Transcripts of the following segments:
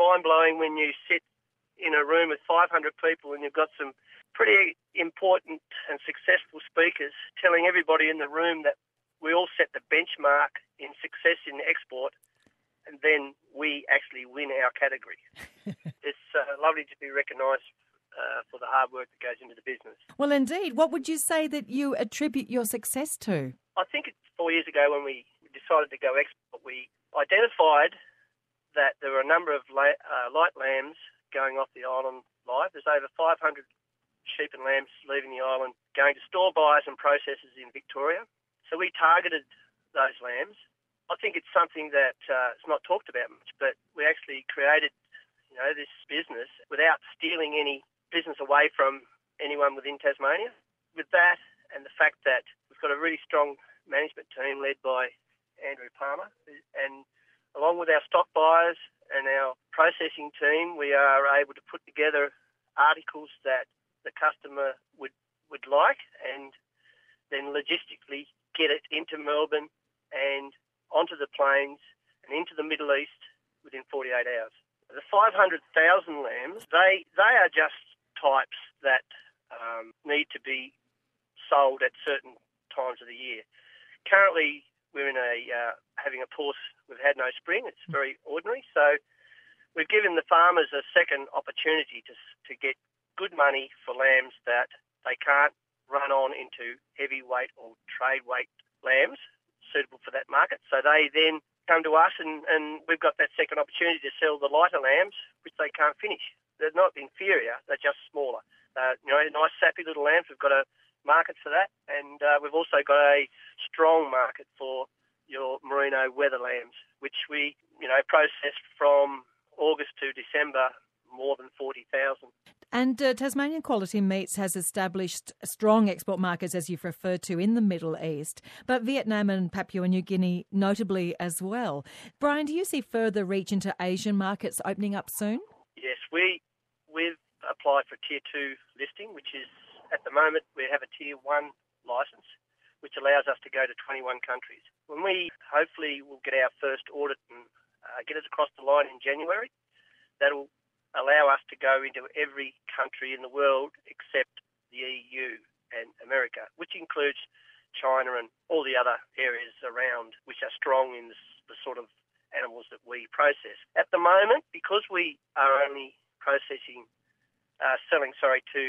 mind-blowing when you sit in a room with 500 people and you've got some pretty important and successful speakers telling everybody in the room that we all set the benchmark in success in export, and then we actually win our category. It's lovely to be recognised for the hard work that goes into the business. Well, indeed. What would you say that you attribute your success to? I think it's 4 years ago when we decided to go export, we identified that there were a number of light lambs going off the island live. There's over 500 sheep and lambs leaving the island, going to store buyers and processors in Victoria. So we targeted those lambs. I think it's something that is not talked about much, but we actually created, this business without stealing any business away from anyone within Tasmania. With that and the fact that we've got a really strong management team led by Andrew Palmer, and along with our stock buyers and our processing team, we are able to put together articles that the customer would like, and then logistically get it into Melbourne and onto the plains and into the Middle East within 48 hours. The 500,000 lambs, they are just types that need to be sold at certain times of the year. Currently, we're in having a poor. We've had no spring. It's very ordinary. So we've given the farmers a second opportunity to get good money for lambs that they can't run on into heavyweight or trade weight lambs suitable for that market. So they then come to us and we've got that second opportunity to sell the lighter lambs, which they can't finish. They're not inferior, they're just smaller. Nice sappy little lambs. We've got a market for that, and we've also got a strong market for your merino weather lambs, which we process from August to December, more than 40,000. And Tasmanian Quality Meats has established strong export markets, as you've referred to, in the Middle East, but Vietnam and Papua New Guinea notably as well. Brian, do you see further reach into Asian markets opening up soon? Yes, we've applied for Tier 2 listing, which is, at the moment, we have a Tier 1 licence, which allows us to go to 21 countries. When we hopefully will get our first audit and get us across the line in January, that'll allow us to go into every country in the world except the EU and America, which includes China and all the other areas around which are strong in the sort of animals that we process. At the moment, because we are only selling to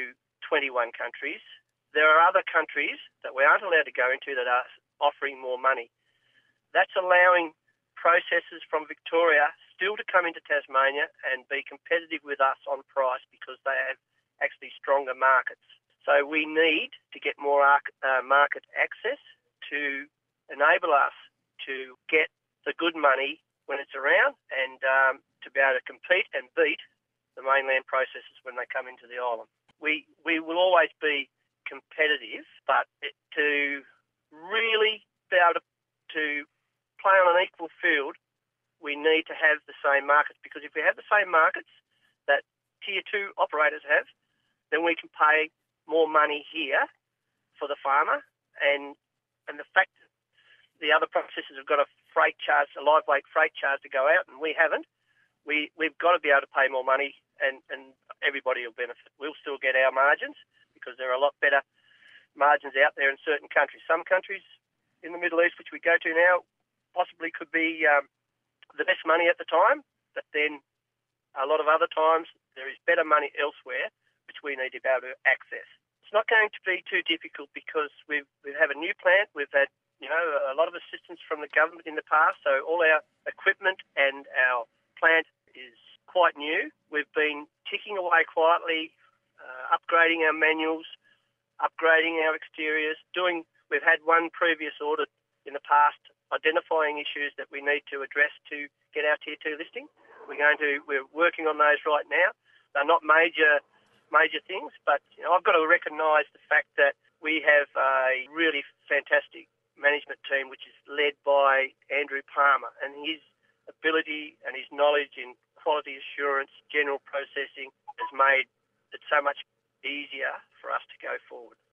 21 countries, there are other countries that we aren't allowed to go into that are offering more money. That's allowing processors from Victoria still to come into Tasmania and be competitive with us on price because they have actually stronger markets. So we need to get more market access to enable us to get the good money when it's around and to be able to compete and beat the mainland processors when they come into the island. We will always be competitive, but to really be able to play on an equal field, we need to have the same markets, because if we have the same markets that Tier 2 operators have, then we can pay more money here for the farmer, and the fact that the other processors have got a live weight freight charge to go out, and we haven't, we've got to be able to pay more money, and everybody will benefit. We'll still get our margins because there are a lot better margins out there in certain countries. Some countries in the Middle East, which we go to now, possibly could be the best money at the time, but then a lot of other times there is better money elsewhere, which we need to be able to access. It's not going to be too difficult because we have a new plant. We've had a lot of assistance from the government in the past, so all our equipment and our plant is quite new. We've been ticking away quietly, upgrading our manuals, upgrading our exteriors. We've had one previous audit in the past identifying issues that we need to address to get our Tier 2 listing. We're working on those right now. They're not major things, but I've got to recognise the fact that we have a really fantastic management team which is led by Andrew Palmer, and his ability and his knowledge in quality assurance, general processing has made it so much easier for us to go forward.